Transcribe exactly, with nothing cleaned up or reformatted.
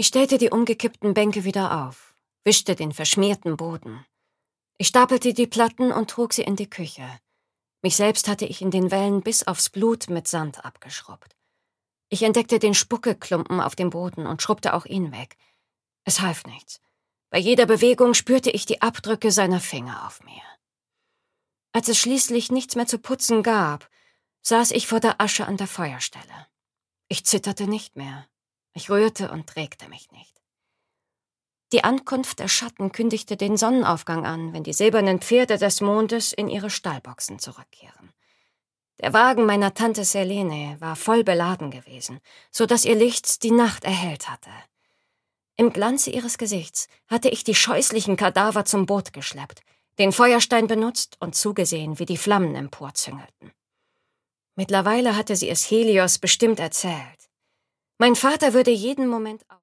Ich stellte die umgekippten Bänke wieder auf, wischte den verschmierten Boden. Ich stapelte die Platten und trug sie in die Küche. Mich selbst hatte ich in den Wellen bis aufs Blut mit Sand abgeschrubbt. Ich entdeckte den Spuckeklumpen auf dem Boden und schrubbte auch ihn weg. Es half nichts. Bei jeder Bewegung spürte ich die Abdrücke seiner Finger auf mir. Als es schließlich nichts mehr zu putzen gab, saß ich vor der Asche an der Feuerstelle. Ich zitterte nicht mehr. Ich rührte und regte mich nicht. Die Ankunft der Schatten kündigte den Sonnenaufgang an, wenn die silbernen Pferde des Mondes in ihre Stallboxen zurückkehren. Der Wagen meiner Tante Selene war voll beladen gewesen, so dass ihr Licht die Nacht erhellt hatte. Im Glanze ihres Gesichts hatte ich die scheußlichen Kadaver zum Boot geschleppt, den Feuerstein benutzt und zugesehen, wie die Flammen emporzüngelten. Mittlerweile hatte sie es Helios bestimmt erzählt. Mein Vater würde jeden Moment